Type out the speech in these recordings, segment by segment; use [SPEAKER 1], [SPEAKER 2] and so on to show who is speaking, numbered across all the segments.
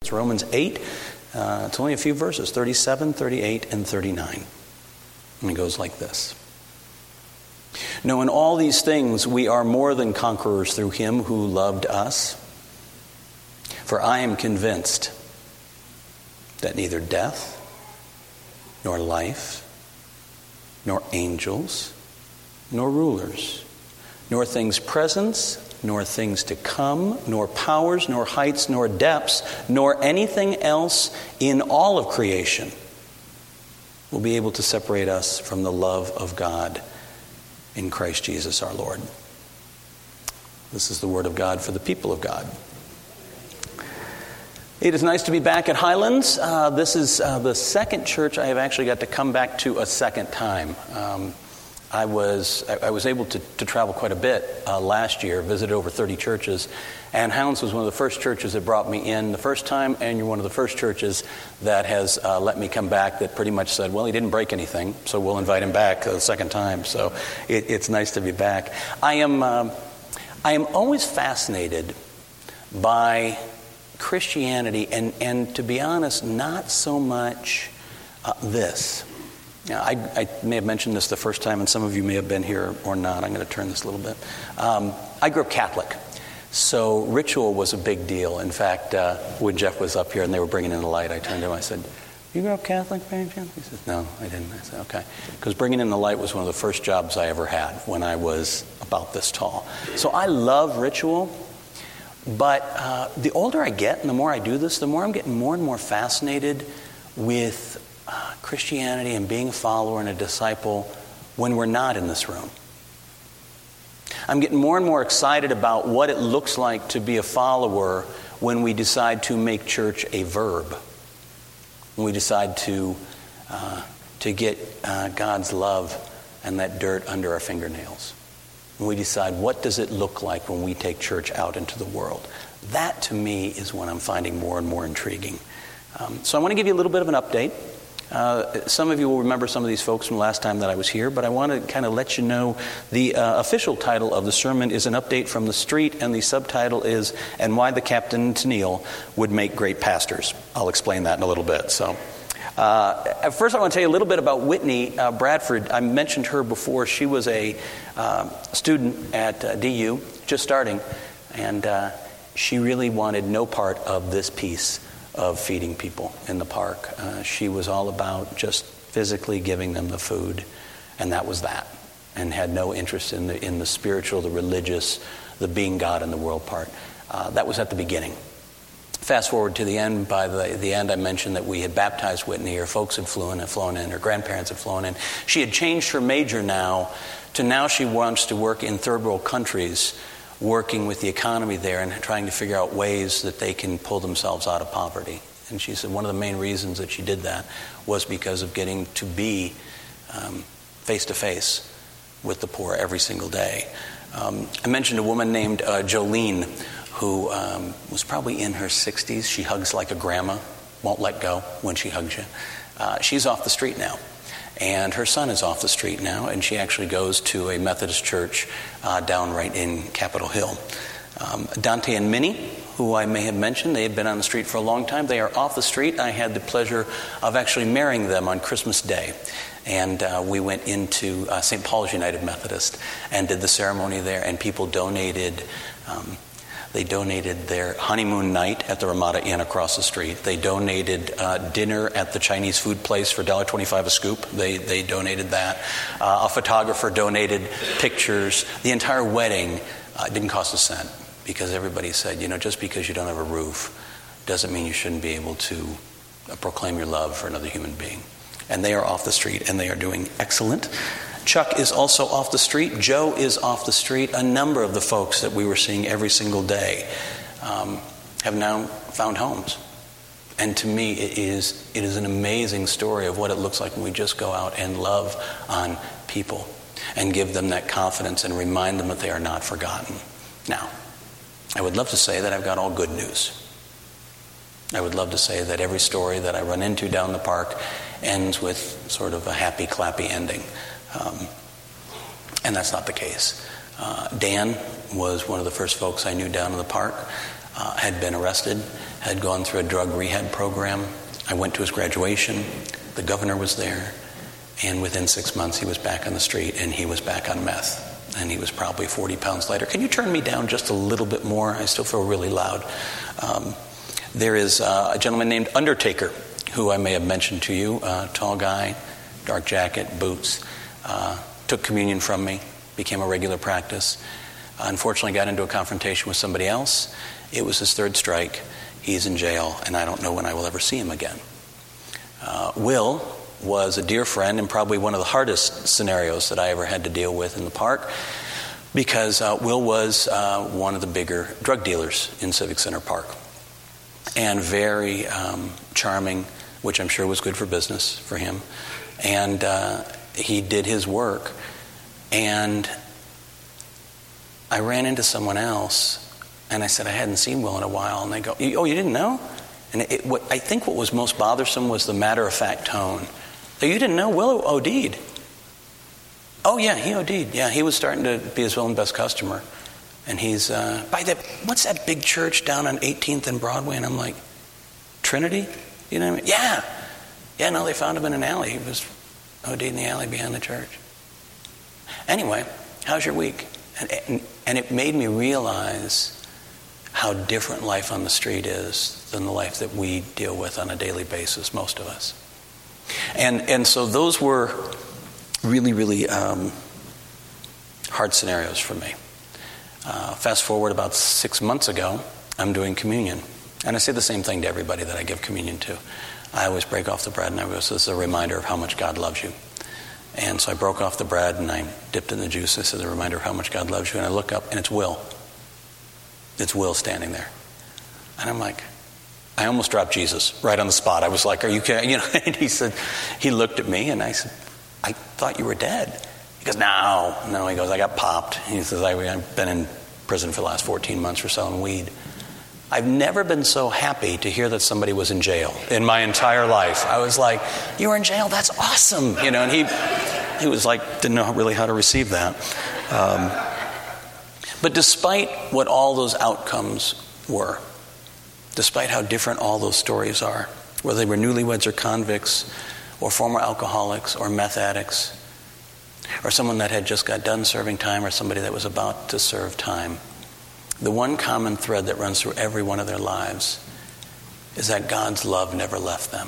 [SPEAKER 1] It's Romans 8. It's only a few verses, 37, 38, and 39. And it goes like this. No, in all these things we are more than conquerors through him who loved us. For I am convinced that neither death, nor life, nor angels, nor rulers, nor things present, nor things to come, nor powers, nor heights, nor depths, nor anything else in all of creation will be able to separate us from the love of God in Christ Jesus our Lord. This is the word of God for the people of God. It is nice to be back at Highlands. This is the second church I have actually got to come back to a second time. I was able to travel quite a bit last year, visited over 30 churches, and Highlands was one of the first churches that brought me in the first time, and you're one of the first churches that has let me come back that pretty much said, well, he didn't break anything, so we'll invite him back the second time. So it's nice to be back. I am always fascinated by Christianity, and to be honest, not so much this. Now, I may have mentioned this the first time, and some of you may have been here or not. I'm going to turn this a little bit. I grew up Catholic, so ritual was a big deal. In fact, when Jeff was up here and they were bringing in the light, I turned to him, I said, "You grew up Catholic, by any chance?" He said, "No, I didn't." I said, "Okay." Because bringing in the light was one of the first jobs I ever had when I was about this tall. So I love ritual, but the older I get and the more I do this, the more I'm getting more and more fascinated with Christianity and being a follower and a disciple when we're not in this room. I'm getting more and more excited about what it looks like to be a follower when we decide to make church a verb. When we decide to get God's love and that dirt under our fingernails. When we decide what does it look like when we take church out into the world. That to me is what I'm finding more and more intriguing. So I want to give you a little bit of an update. Some of you will remember some of these folks from last time that I was here, but I want to kind of let you know the official title of the sermon is An Update from the Street, and the subtitle is And Why the Captain Tennille Would Make Great Pastors. I'll explain that in a little bit. So, first I want to tell you a little bit about Whitney Bradford. I mentioned her before. She was a student at DU, just starting, and she really wanted no part of this piece of feeding people in the park. She was all about just physically giving them the food, and that was that, and had no interest in the spiritual, the religious, the being God in the world part. That was at the beginning. Fast forward to the end. By the end, I mentioned that we had baptized Whitney. Her folks had flown in. Her grandparents had flown in. She had changed her major now she wants to work in third world countries, working with the economy there and trying to figure out ways that they can pull themselves out of poverty. And she said one of the main reasons that she did that was because of getting to be face-to-face with the poor every single day. I mentioned a woman named Jolene who was probably in her 60s. She hugs like a grandma, won't let go when she hugs you. She's off the street now. And her son is off the street now, and she actually goes to a Methodist church down right in Capitol Hill. Dante and Minnie, who I may have mentioned, they had been on the street for a long time. They are off the street. I had the pleasure of actually marrying them on Christmas Day. And we went into St. Paul's United Methodist and did the ceremony there, and people donated... They donated their honeymoon night at the Ramada Inn across the street. They donated dinner at the Chinese food place for $1.25 a scoop. They donated that. A photographer donated pictures. The entire wedding didn't cost a cent because everybody said, just because you don't have a roof doesn't mean you shouldn't be able to proclaim your love for another human being. And they are off the street, and they are doing excellent. Chuck is also off the street. Joe is off the street. A number of the folks that we were seeing every single day have now found homes. And to me, it is an amazing story of what it looks like when we just go out and love on people and give them that confidence and remind them that they are not forgotten. Now, I would love to say that I've got all good news. I would love to say that every story that I run into down the park ends with sort of a happy, clappy ending. And that's not the case. Dan was one of the first folks I knew down in the park, had been arrested, had gone through a drug rehab program. I went to his graduation. The governor was there. And within 6 months, he was back on the street, and he was back on meth. And he was probably 40 pounds lighter. Can you turn me down just a little bit more? I still feel really loud. There is a gentleman named Undertaker, who I may have mentioned to you. Tall guy, dark jacket, boots. Took communion from me, became a regular practice. Unfortunately, got into a confrontation with somebody else. It was his third strike. He's in jail, and I don't know when I will ever see him again. Will was a dear friend and probably one of the hardest scenarios that I ever had to deal with in the park, because Will was one of the bigger drug dealers in Civic Center Park, and very charming, which I'm sure was good for business for him. And he did his work, and I ran into someone else, and I said I hadn't seen Will in a while, and they go, "Oh, you didn't know?" And I think what was most bothersome was the matter-of-fact tone. "Oh, you didn't know Will OD'd?" "Oh, yeah, he OD'd. Yeah, he was starting to be his own best customer. And he's what's that big church down on 18th and Broadway?" And I'm like, "Trinity?" You know what I mean? Yeah. Yeah, no, they found him in an alley. He was OD'd in the alley behind the church. Anyway, how's your week? And it made me realize how different life on the street is than the life that we deal with on a daily basis, most of us. And so those were really, really hard scenarios for me. Fast forward about 6 months ago, I'm doing communion. And I say the same thing to everybody that I give communion to. I always break off the bread and I go, "This is a reminder of how much God loves you." And so I broke off the bread and I dipped in the juice. This is a reminder of how much God loves you. And I look up and it's Will. It's Will standing there. And I'm like, I almost dropped Jesus right on the spot. I was like, "Are you kidding?" You know, and he looked at me and I said, "I thought you were dead." He goes, No. He goes, "I got popped." He says, "I've been in prison for the last 14 months for selling weed." I've never been so happy to hear that somebody was in jail in my entire life. I was like, "You were in jail? That's awesome." You know, and he was like, didn't know really how to receive that. But despite what all those outcomes were, despite how different all those stories are, whether they were newlyweds or convicts or former alcoholics or meth addicts or someone that had just got done serving time or somebody that was about to serve time, the one common thread that runs through every one of their lives is that God's love never left them.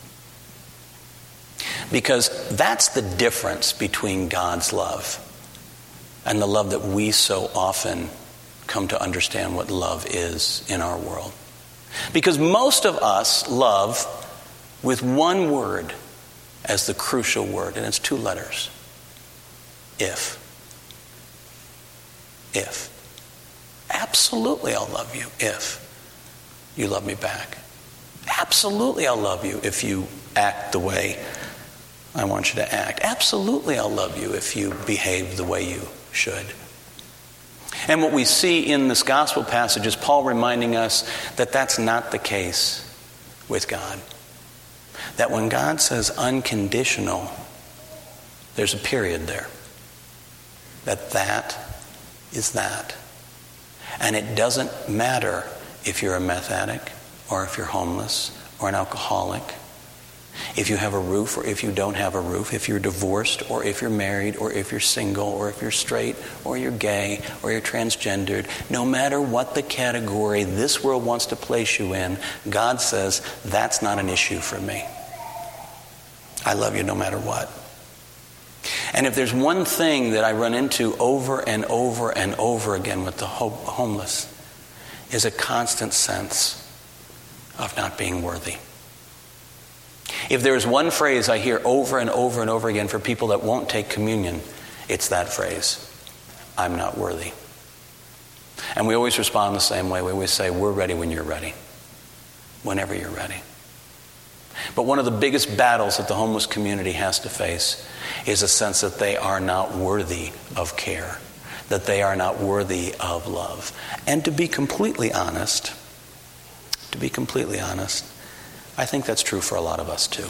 [SPEAKER 1] Because that's the difference between God's love and the love that we so often come to understand what love is in our world. Because most of us love with one word as the crucial word, and it's 2 letters. If. If. Absolutely I'll love you if you love me back. Absolutely I'll love you if you act the way I want you to act. Absolutely I'll love you if you behave the way you should. And what we see in this gospel passage is Paul reminding us that that's not the case with God. That when God says unconditional, there's a period there. That is that. And it doesn't matter if you're a meth addict or if you're homeless or an alcoholic, if you have a roof or if you don't have a roof, if you're divorced or if you're married or if you're single or if you're straight or you're gay or you're transgendered. No matter what the category this world wants to place you in, God says, that's not an issue for me. I love you no matter what. And if there's one thing that I run into over and over and over again with the homeless, is a constant sense of not being worthy. If there's one phrase I hear over and over and over again for people that won't take communion, it's that phrase, "I'm not worthy." And we always respond the same way. We always say, "We're ready when you're ready." Whenever you're ready. But one of the biggest battles that the homeless community has to face is a sense that they are not worthy of care, that they are not worthy of love. And to be completely honest, I think that's true for a lot of us too.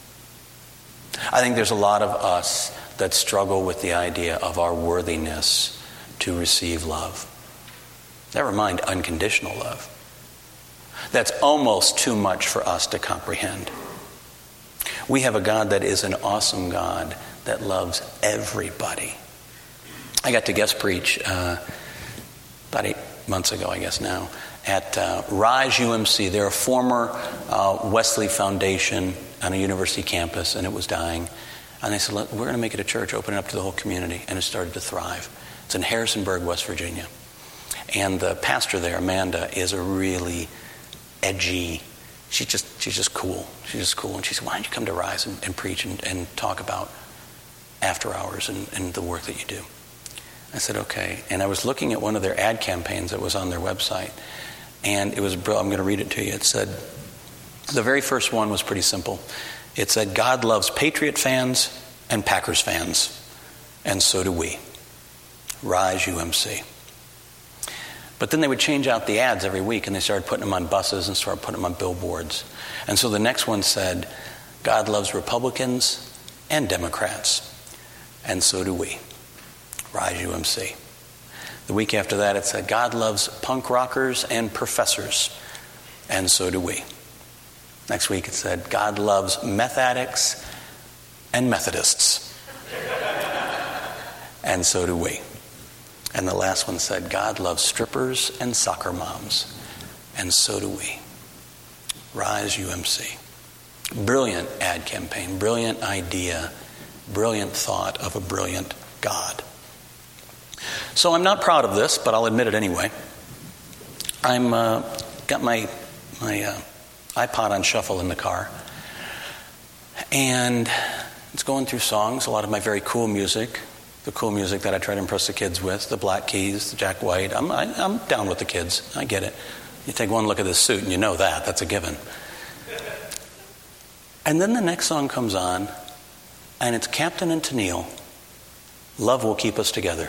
[SPEAKER 1] I think there's a lot of us that struggle with the idea of our worthiness to receive love. Never mind unconditional love. that's almost too much for us to comprehend. We have a God that is an awesome God that loves everybody. I got to guest preach about 8 months ago, I guess now, at Rise UMC. They're a former Wesley Foundation on a university campus, and it was dying. And they said, we're going to make it a church, open it up to the whole community. And it started to thrive. It's in Harrisonburg, West Virginia. And the pastor there, Amanda, is a really edgy, she's just cool. She's just cool. And she said, why don't you come to Rise and preach and talk about after hours and the work that you do? I said, okay. And I was looking at one of their ad campaigns that was on their website. And it was, I'm going to read it to you. It said, the very first one was pretty simple. It said, God loves Patriot fans and Packers fans, and so do we. Rise UMC. But then they would change out the ads every week, and they started putting them on buses and started putting them on billboards. And so the next one said, God loves Republicans and Democrats, and so do we. Rise UMC. The week after that, it said, God loves punk rockers and professors, and so do we. Next week it said, God loves meth addicts and Methodists. And so do we. And the last one said, God loves strippers and soccer moms. And so do we. Rise UMC. Brilliant ad campaign, brilliant idea, brilliant thought of a brilliant God. So I'm not proud of this, but I'll admit it anyway. I'm got my iPod on shuffle in the car, and it's going through songs, a lot of my very cool music, the cool music that I try to impress the kids with, the Black Keys, the Jack White. I'm down with the kids. I get it. You take one look at this suit and you know that's a given. And then the next song comes on, and it's Captain and Tennille, Love Will Keep Us Together.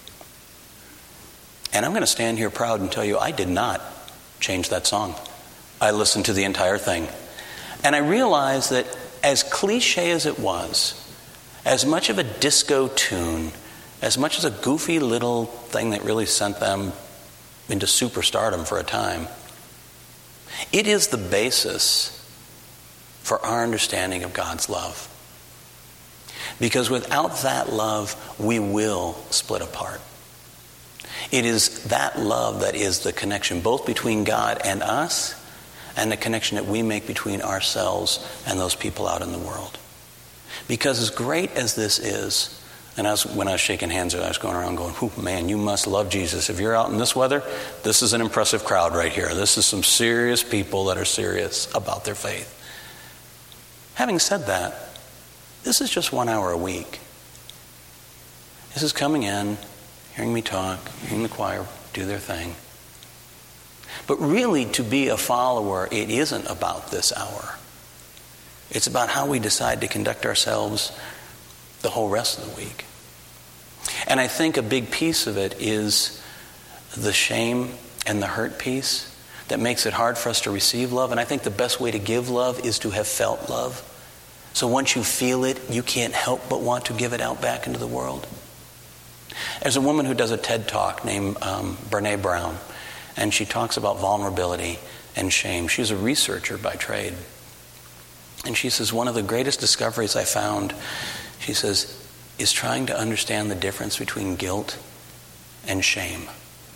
[SPEAKER 1] And I'm going to stand here proud and tell you I did not change that song. I listened to the entire thing. And I realized that as cliche as it was, as much of a disco tune, as much as a goofy little thing that really sent them into superstardom for a time, it is the basis for our understanding of God's love. Because without that love, we will split apart. It is that love that is the connection both between God and us, and the connection that we make between ourselves and those people out in the world. Because as great as this is, and when I was shaking hands, I was going around going, man, you must love Jesus. If you're out in this weather, this is an impressive crowd right here. This is some serious people that are serious about their faith. Having said that, this is just 1 hour a week. This is coming in, hearing me talk, hearing the choir do their thing. But really, to be a follower, it isn't about this hour. It's about how we decide to conduct ourselves the whole rest of the week. And I think a big piece of it is the shame and the hurt piece that makes it hard for us to receive love. And I think the best way to give love is to have felt love. So once you feel it, you can't help but want to give it out back into the world. There's a woman who does a TED Talk named Brené Brown. And she talks about vulnerability and shame. She's a researcher by trade. And she says, one of the greatest discoveries I found, she says, is trying to understand the difference between guilt and shame.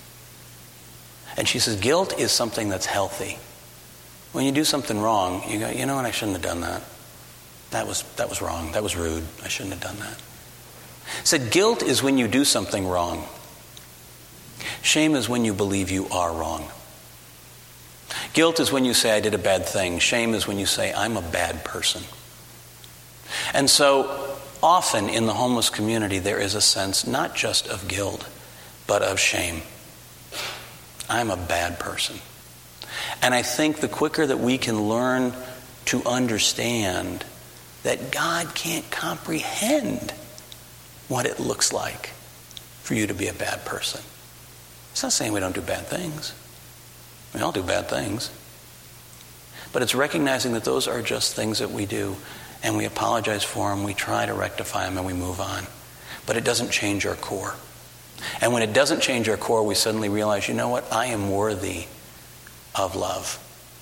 [SPEAKER 1] And she says, guilt is something that's healthy. When you do something wrong, you go, you know what, I shouldn't have done that. That was wrong. That was rude. I shouldn't have done that. Said guilt is when you do something wrong. Shame is when you believe you are wrong. Guilt is when you say, I did a bad thing. Shame is when you say, I'm a bad person. And so often in the homeless community, there is a sense not just of guilt, but of shame. I'm a bad person. And I think the quicker that we can learn to understand that God can't comprehend what it looks like for you to be a bad person. It's not saying we don't do bad things. We all do bad things. But it's recognizing that those are just things that we do, and we apologize for them, we try to rectify them, and we move on. But it doesn't change our core. And when it doesn't change our core, we suddenly realize, you know what? I am worthy of love.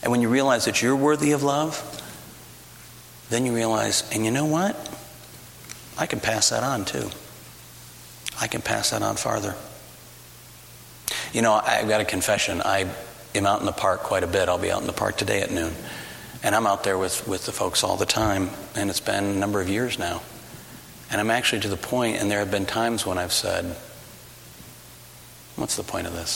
[SPEAKER 1] And when you realize that you're worthy of love, then you realize, and you know what? I can pass that on too. I can pass that on farther. You know, I've got a confession. I am out in the park quite a bit. I'll be out in the park today at noon. And I'm out there with the folks all the time. And it's been a number of years now. And I'm actually to the point, and there have been times when I've said, what's the point of this?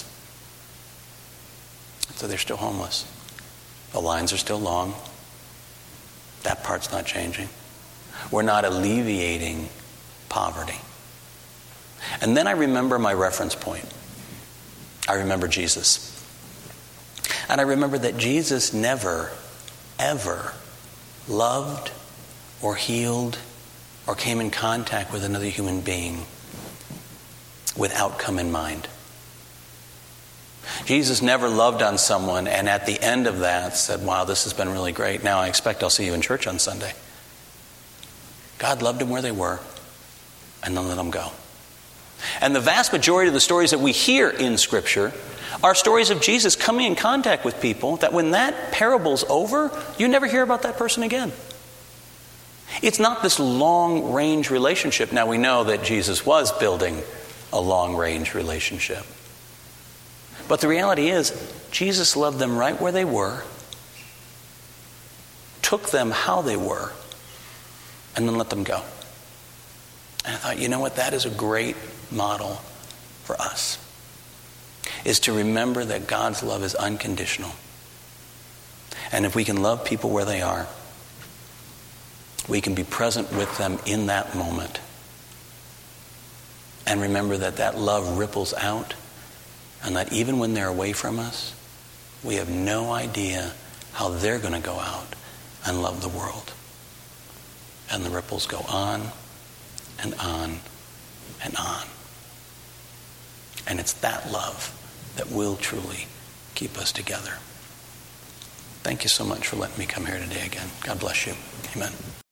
[SPEAKER 1] So they're still homeless. The lines are still long. That part's not changing. We're not alleviating poverty. And then I remember my reference point. I remember Jesus. And I remember that Jesus never, ever loved or healed or came in contact with another human being with outcome in mind. Jesus never loved on someone and at the end of that said, wow, this has been really great. Now I expect I'll see you in church on Sunday. God loved them where they were and then let them go. And the vast majority of the stories that we hear in Scripture are stories of Jesus coming in contact with people that when that parable's over, you never hear about that person again. It's not this long-range relationship. Now we know that Jesus was building a long-range relationship. But the reality is, Jesus loved them right where they were, took them how they were, and then let them go. And I thought, you know what? That is a great model for us, is to remember that God's love is unconditional. And if we can love people where they are, we can be present with them in that moment. And remember that that love ripples out, and that even when they're away from us, we have no idea how they're going to go out and love the world. And the ripples go on and on and on. And it's that love that will truly keep us together. Thank you so much for letting me come here today again. God bless you. Amen.